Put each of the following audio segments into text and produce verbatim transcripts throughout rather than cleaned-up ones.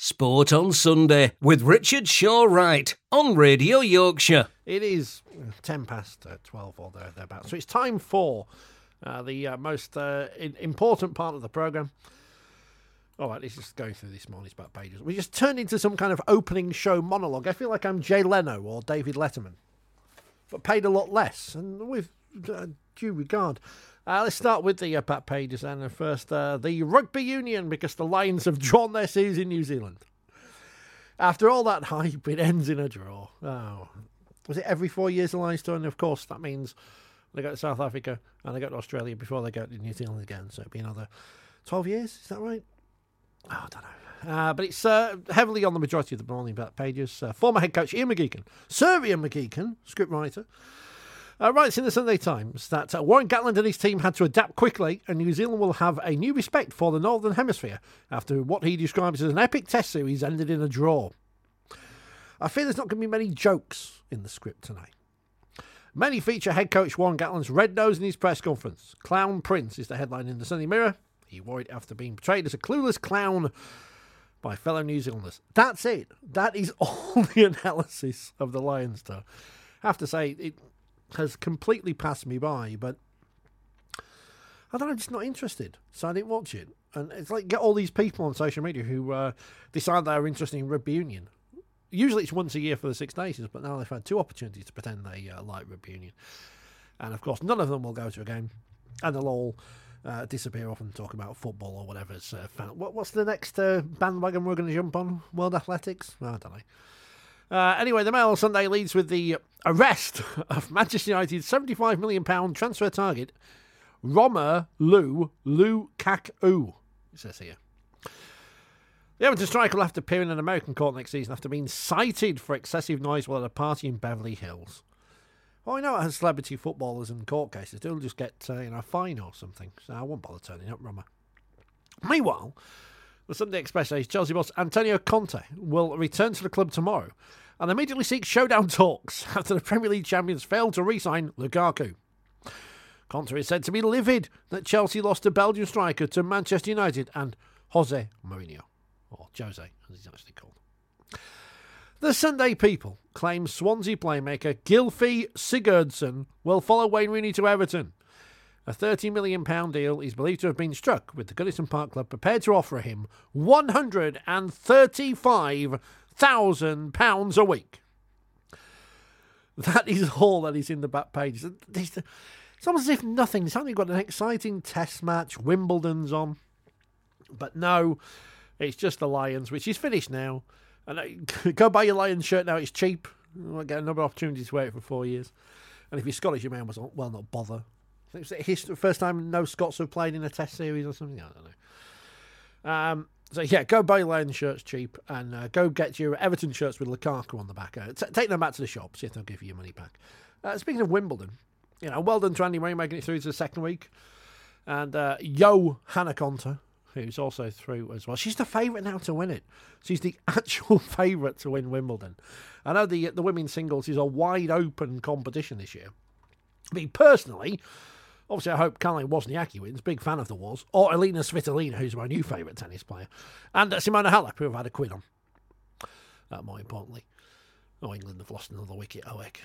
Sport on Sunday with Richard Shaw-Wright on Radio Yorkshire. It is ten past twelve or there, thereabouts. So it's time for uh, the uh, most uh, important part of the programme. All right, let's just go through this morning's back pages. We just turned into some kind of opening show monologue. I feel like I'm Jay Leno or David Letterman, but paid a lot less and with uh, due regard. Uh, let's start with the uh, back pages and first uh, the rugby union, because the Lions have drawn their series in New Zealand. After all that hype, it ends in a draw. Oh, was it every four years the Lions tour? And of course, that means they go to South Africa and they go to Australia before they go to New Zealand again. So it'll be another twelve years. Is that right? Oh, I don't know. Uh, but it's uh, heavily on the majority of the morning back pages. Uh, former head coach Ian McGeechan, Sir Ian McGeechan, scriptwriter, uh, writes in the Sunday Times that uh, Warren Gatland and his team had to adapt quickly, and New Zealand will have a new respect for the Northern Hemisphere after what he describes as an epic test series ended in a draw. I fear there's not going to be many jokes in the script tonight. Many feature head coach Warren Gatland's red nose in his press conference. Clown Prince is the headline in the Sunday Mirror. He wore it after being portrayed as a clueless clown by fellow New Zealanders. That's it. That is all the analysis of the Lions tour. I have to say, it has completely passed me by, but I don't know, I'm just not interested, so I didn't watch it. And it's like, get all these people on social media who uh, decide they're interested in rugby union. Usually it's once a year for the Six Nations, but now they've had two opportunities to pretend they uh, like rugby union. And of course, none of them will go to a game, and they'll all uh, disappear off and talk about football or whatever's uh, found. What, what's the next uh, bandwagon we're going to jump on? World Athletics? I don't know. Uh, anyway, the Mail on Sunday leads with the arrest of Manchester United's seventy-five million pounds transfer target, Romelu Lukaku, it says here. The Everton striker will have to appear in an American court next season after being cited for excessive noise while at a party in Beverly Hills. Well, I know it has celebrity footballers and court cases. They'll just get uh, you know, a fine or something, so I won't bother turning up, Roma. Meanwhile, the Sunday Express says Chelsea boss Antonio Conte will return to the club tomorrow and immediately seek showdown talks after the Premier League champions failed to re-sign Lukaku. Conte is said to be livid that Chelsea lost a Belgian striker to Manchester United and Jose Mourinho. Or Jose, as he's actually called. The Sunday People claim Swansea playmaker Gylfi Sigurdsson will follow Wayne Rooney to Everton. A thirty million pounds deal is believed to have been struck, with the Goodison Park club prepared to offer him one hundred thirty-five thousand pounds a week. That is all that is in the back page. It's almost as if nothing. It's only got an exciting test match. Wimbledon's on. But no, it's just the Lions, which is finished now. And uh, go buy your Lions shirt now, it's cheap. You won't get another opportunity to wear it for four years. And if you're Scottish, you may as well not bother. It's the history, first time no Scots have played in a test series or something. I don't know. Um, so yeah, go buy your Lions shirts cheap, and uh, go get your Everton shirts with Lukaku on the back. Uh, t- take them back to the shop, see if they'll give you your money back. Uh, speaking of Wimbledon, you know, well done to Andy Murray making it through to the second week. And uh, Yo Hannah Conter, who's also through as well. She's the favourite now to win it. She's the actual favourite to win Wimbledon. I know the the women's singles is a wide open competition this year. I mean, personally, obviously I hope Caroline Wozniacki wins, big fan of the Woz, or Elina Svitolina, who's my new favourite tennis player, and uh, Simona Halep, who I've had a quid on. Uh, more importantly. Oh, England have lost another wicket, oh heck.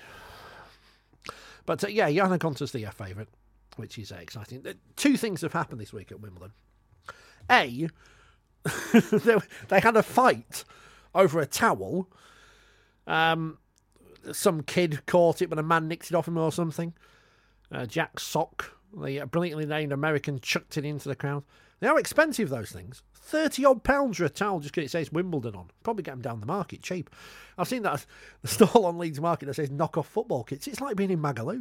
But uh, yeah, Johanna Conter's the uh, favourite, which is uh, exciting. Uh, two things have happened this week at Wimbledon. A, they, they had a fight over a towel. Um, some kid caught it, but a man nicked it off him or something. Uh, Jack Sock, the brilliantly named American, chucked it into the crowd. They are expensive, those things. thirty odd pounds for a towel just because it says Wimbledon on. Probably get them down the market cheap. I've seen that the stall on Leeds Market that says knock off football kits. It's like being in Magaluf.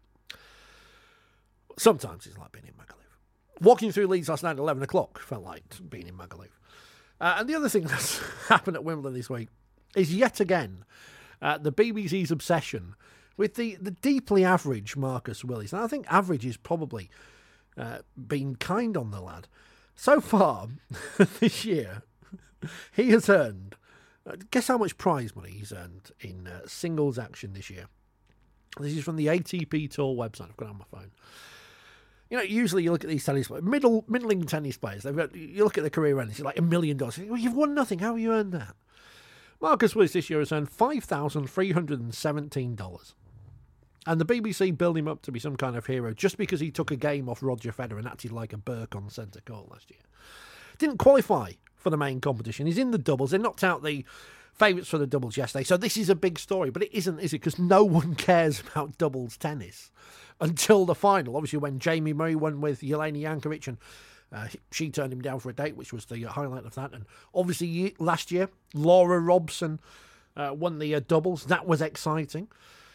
Sometimes it's like being in Magaluf. Walking through Leeds last night at eleven o'clock felt like being in Magaluf. Uh, and the other thing that's happened at Wimbledon this week is yet again uh, the B B C's obsession with the, the deeply average Marcus Willis. And I think average is probably uh, been kind on the lad. So far this year, he has earned, uh, guess how much prize money he's earned in uh, singles action this year. This is from the A T P Tour website. I've got it on my phone. You know, usually you look at these tennis players, middle, middling tennis players, they've got, you look at the career earnings, it's like a million dollars. Well, you've won nothing. How have you earned that? Marcus Willis this year has earned five thousand three hundred seventeen dollars. And the B B C built him up to be some kind of hero just because he took a game off Roger Federer and acted like a Burke on centre court last year. Didn't qualify for the main competition. He's in the doubles. They knocked out the favourites for the doubles yesterday. So this is a big story, but it isn't, is it? Because no one cares about doubles tennis until the final. Obviously, when Jamie Murray won with Jelena Jankovic, and uh, she turned him down for a date, which was the highlight of that. And obviously, last year, Laura Robson uh, won the uh, doubles. That was exciting.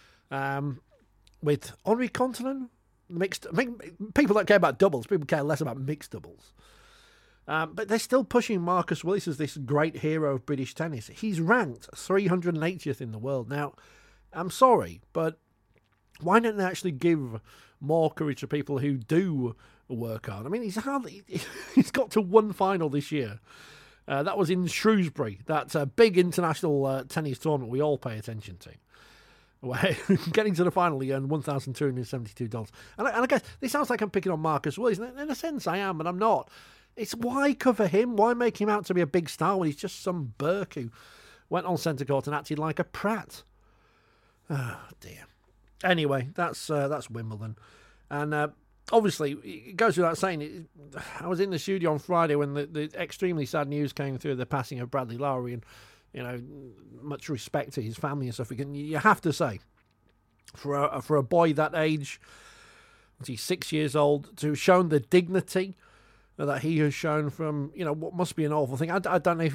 Um, with Henri Contrelan, mixed. I mean, people don't care about doubles. People care less about mixed doubles. Um, but they're still pushing Marcus Willis as this great hero of British tennis. He's ranked three hundred eightieth in the world. Now, I'm sorry, but why don't they actually give more courage to people who do work hard? I mean, he's hardly, he's got to one final this year. Uh, that was in Shrewsbury. That's a big international uh, tennis tournament we all pay attention to. Where getting to the final, he earned one thousand two hundred seventy-two dollars. And I, and I guess this sounds like I'm picking on Marcus Willis. In a sense, I am, but I'm not. It's why cover him? Why make him out to be a big star when he's just some Burke who went on centre court and acted like a prat? Oh, dear. Anyway, that's uh, that's Wimbledon. And uh, obviously, it goes without saying, it, I was in the studio on Friday when the, the extremely sad news came through the passing of Bradley Lowery, and, you know, much respect to his family and stuff. You have to say, for a, for a boy that age, he's six years old, to have shown the dignity that he has shown from, you know, what must be an awful thing. I, I don't know if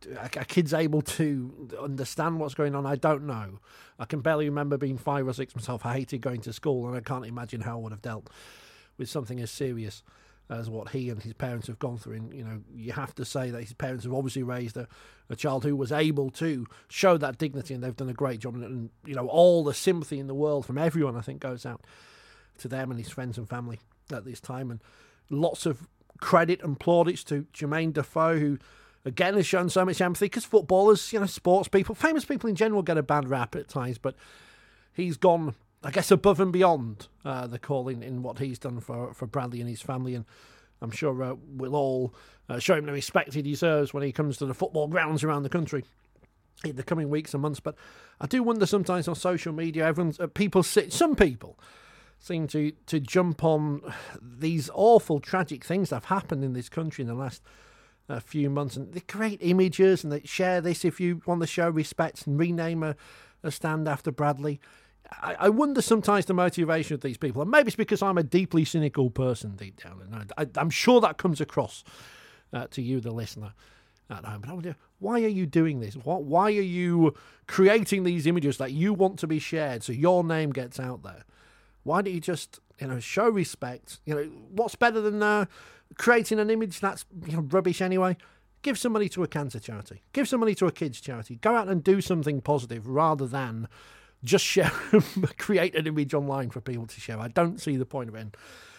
a kid's able to understand what's going on. I don't know. I can barely remember being five or six myself. I hated going to school, and I can't imagine how I would have dealt with something as serious as what he and his parents have gone through. And, you know, you have to say that his parents have obviously raised a, a child who was able to show that dignity, and they've done a great job. And, and, you know, all the sympathy in the world from everyone, I think, goes out to them and his friends and family at this time. And lots of credit and plaudits to Jermaine Defoe, who again has shown so much empathy, because footballers, you know, sports people, famous people in general get a bad rap at times, but he's gone, I guess, above and beyond uh, the call in, in what he's done for, for Bradley and his family, and I'm sure uh, we'll all uh, show him the respect he deserves when he comes to the football grounds around the country in the coming weeks and months. But I do wonder sometimes on social media, everyone's uh, people sit, some people seem to, to jump on these awful, tragic things that have happened in this country in the last uh, few months. And they create images and they share this if you want to show respect and rename a, a stand after Bradley. I, I wonder sometimes the motivation of these people. And maybe it's because I'm a deeply cynical person deep down. And I, I, I'm sure that comes across uh, to you, the listener, at home. But I wonder, why are you doing this? What, why are you creating these images that you want to be shared so your name gets out there? Why don't you just, you know, show respect? You know, what's better than uh, creating an image that's, you know, rubbish anyway? Give some money to a cancer charity. Give some money to a kids charity. Go out and do something positive rather than just share, create an image online for people to share. I don't see the point of it.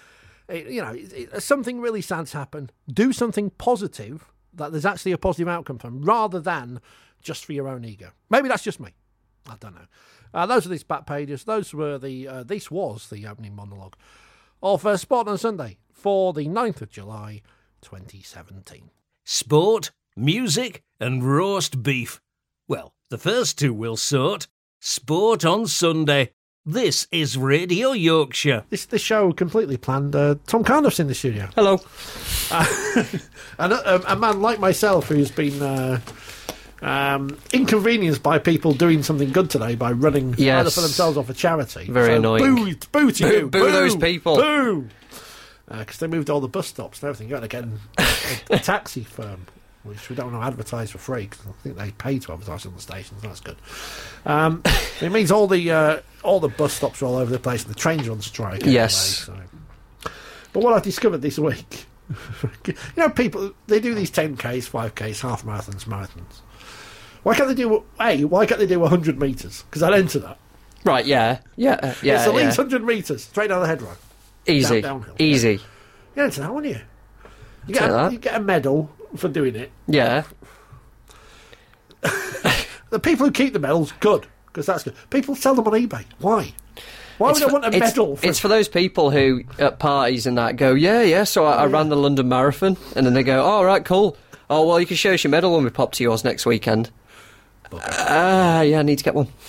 it you know, it, it, something really sad's happened. Do something positive that there's actually a positive outcome from, rather than just for your own ego. Maybe that's just me. I don't know. Uh, those are these back pages. Those were the. Uh, this was the opening monologue of uh, Sport on Sunday for the ninth of July, twenty seventeen. Sport, music, and roast beef. Well, the first two we'll sort. Sport on Sunday. This is Radio Yorkshire. This the show completely planned. Uh, Tom Cardiff's in the studio. Hello. Uh, and a, a man like myself who's been uh, um, inconvenienced by people doing something good today by running yes. either for themselves or for charity. Very so annoying. Boo, boo to boo, you. Boo, boo those people. Boo. Because uh, they moved all the bus stops and everything. You got to get a, a taxi firm, which we don't want to advertise for free, because I think they pay to advertise on the stations. That's good. Um, it means all the uh, all the bus stops are all over the place, and the trains are on strike. Anyway, yes. So. But what I've discovered this week, you know, people, they do these ten Ks, five Ks, half marathons, marathons. Why can't they do, A, why can't they do one hundred metres? Because I'd enter that. Right, yeah. Yeah, uh, yeah. It's at yeah. least one hundred metres, straight down the head road. Easy. Down, downhill. Easy. You enter that, wouldn't you? You get, a, you get a medal for doing it. Yeah. The people who keep the medals, good, because that's good. People sell them on eBay. Why? Why It's would I for- want a it's- medal? For It's for those people who, at parties and that, go, yeah, yeah, so I, I ran the London Marathon. And then they go, oh, all right, cool. Oh, well, you can show us your medal when we pop to yours next weekend. Ah, uh, yeah, I need to get one.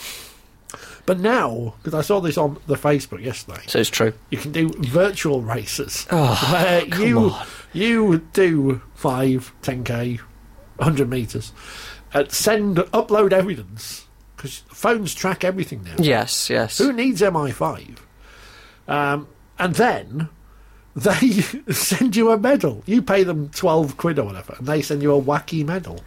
But now, because I saw this on the Facebook yesterday, So it's true. you can do virtual races Oh, where come you on. you do five, ten k, one hundred metres, and send upload evidence because phones track everything now. Yes, yes. Who needs M I five? Um, and then they send you a medal. You pay them twelve quid or whatever, and they send you a wacky medal.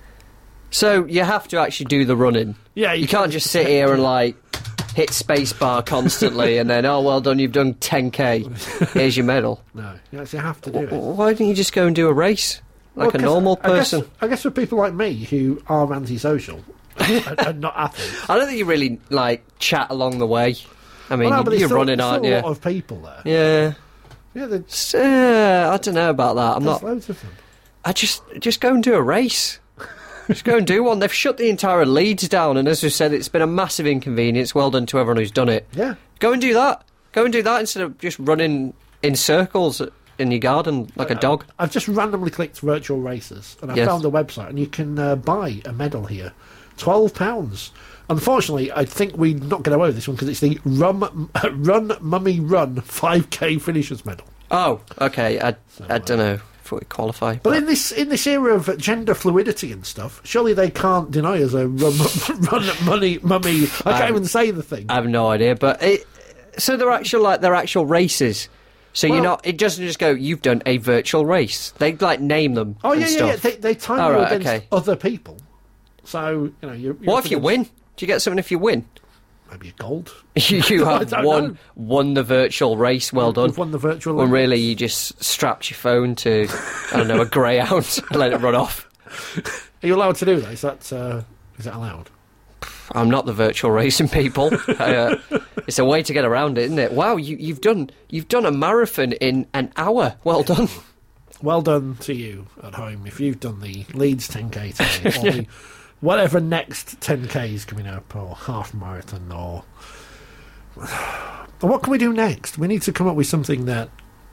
So you have to actually do the running. Yeah, You can't just sit here and, like, hit spacebar constantly and then, oh, well done, you've done ten k. Here's your medal. No, you actually have to do it. Why don't you just go and do a race? Like Well, a 'cause normal I guess- person. I guess for people like me who are antisocial and, and not athletes. I don't think you really, like, chat along the way. I mean, Well, no, but you're there's still, running, there's aren't still you? a lot of people there. Yeah. Yeah, there's, S- uh, I don't know about that. I'm there's not... loads of them. I just just go and do a race. Just go and do one. They've shut the entire Leeds down, and as we said, it's been a massive inconvenience. Well done to everyone who's done it. Yeah. Go and do that. Go and do that instead of just running in circles in your garden like a dog. I've just randomly clicked virtual races and I Yes. found the website and you can uh, buy a medal here. twelve pounds. Unfortunately, I think we're not going to owe this one because it's the Rum, Run Mummy Run five k Finishers Medal. Oh, okay. I I don't know if we qualify. But in this in this era of gender fluidity and stuff, surely they can't deny us a Run, run Money Mummy. I can't Um, even say the thing. I have no idea. But it, so they're actual like they're actual races. So Well- you're not. It doesn't just go. You've done a virtual race. They like name them. Oh and yeah, yeah, stuff. yeah. They, they time All you right, against okay. other people. So you know, you. What if you win? Do you get something if you win? Maybe a gold. you you I have don't won know. won the virtual race. Well done. We've won the virtual. When Olympics. really you just strapped your phone to I don't know a greyhound and let it run off. Are you allowed to do that? Is that uh, is that allowed? I'm not the virtual racing people. I, uh, it's a way to get around it, isn't it? Wow, you, you've done you've done a marathon in an hour. Well done. Well done to you at home if you've done the Leeds ten k today, or the whatever next ten k is coming up, or half marathon, or what can we do next? We need to come up with something that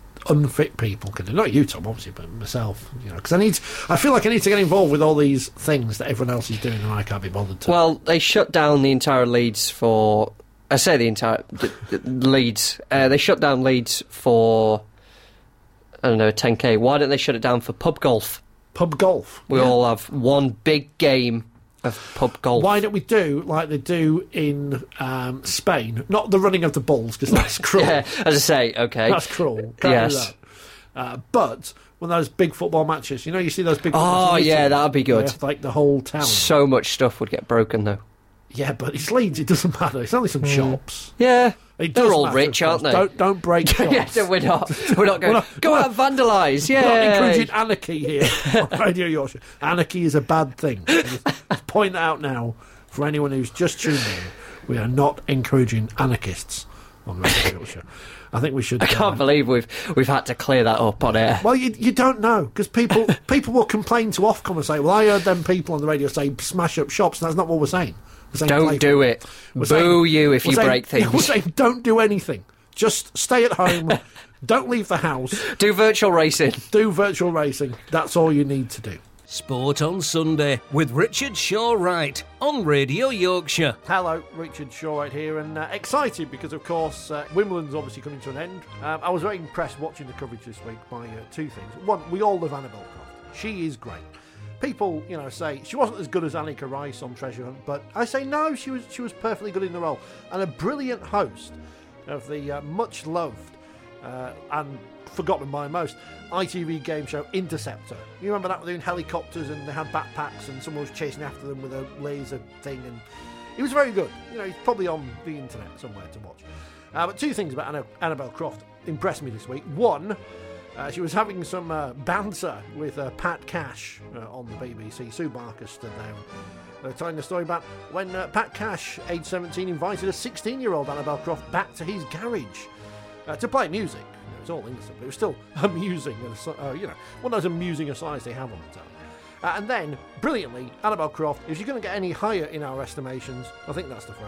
unfit people can do. Not you, Tom, obviously, but myself. You know, because I need. I feel like I need to get involved with all these things that everyone else is doing, and I can't be bothered to. Well, they shut down the entire Leeds for. I say the entire the, the Leeds. Uh, they shut down Leeds for. I don't know, ten k. Why don't they shut it down for pub golf? Pub golf. We Yeah. all have one big game of pub golf. Why don't we do like they do in um, Spain? Not the running of the bulls, because that's cruel. Yeah, as I say, okay. That's cruel. Can't Yes. do that. Uh, but when those big football matches, you know, you see those big. Oh, football matches in yeah, Italy, that'd be good. where it's like the whole town. So much stuff would get broken, though. Yeah, but it's Leeds. It doesn't matter. It's only some shops. Yeah, It they're does all matter, rich, of aren't course. they? Don't don't break shops. yeah, so we're not. We're not going. We're not- go we're out and vandalise. Yeah, We're not encouraging anarchy here on Radio Yorkshire. Anarchy is a bad thing. Let's point that out now for anyone who's just tuned in. We are not encouraging anarchists on Radio Yorkshire. I think we should. I can't believe we've we've had to clear that up on air. Well, you, you don't know, because people people will complain to Ofcom and say, well, I heard them people on the radio say smash up shops, and that's not what we're saying. We're saying Don't play do for it. We're Boo saying- you if we're you saying- break things. We're saying don't do anything. Just stay at home. Don't leave the house. Do virtual racing. Do virtual racing. That's all you need to do. Sport on Sunday with Richard Shaw Wright on Radio Yorkshire. Hello, Richard Shaw right here, and uh, excited because, of course, uh, Wimbledon's obviously coming to an end. Um, I was very impressed watching the coverage this week by uh, two things. One, we all love Annabelle Croft. She is great. People, you know, say she wasn't as good as Annika Rice on Treasure Hunt, but I say no, she was she was perfectly good in the role, and a brilliant host of the uh, much loved uh, and forgotten by most I T V game show Interceptor. You remember that, doing helicopters and they had backpacks and someone was chasing after them with a laser thing, and he was very good. You know, he's probably on the internet somewhere to watch. Uh, but two things about Anna- Annabelle Croft impressed me this week. One, uh, she was having some uh, banter with uh, Pat Cash uh, on the B B C. Sue Barker stood there and they're telling the story about when uh, Pat Cash, age seventeen, invited a sixteen-year-old Annabelle Croft back to his garage uh, to play music. You know, it was all innocent, but it was still amusing. And, uh, you know, one of those amusing asides they have on the telly. Uh, and then, brilliantly, Annabelle Croft, if you're going to get any higher in our estimations, I think that's the phrase,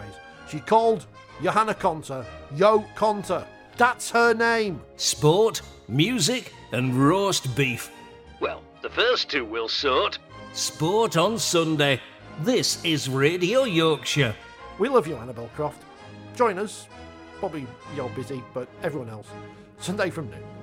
She called Johanna Conter Yo Conter. That's her name. Sport, music, and roast beef. Well, the first two we'll sort. Sport on Sunday. This is Radio Yorkshire. We love you, Annabel Croft. Join us. Probably you're busy, but everyone else. Sunday from noon.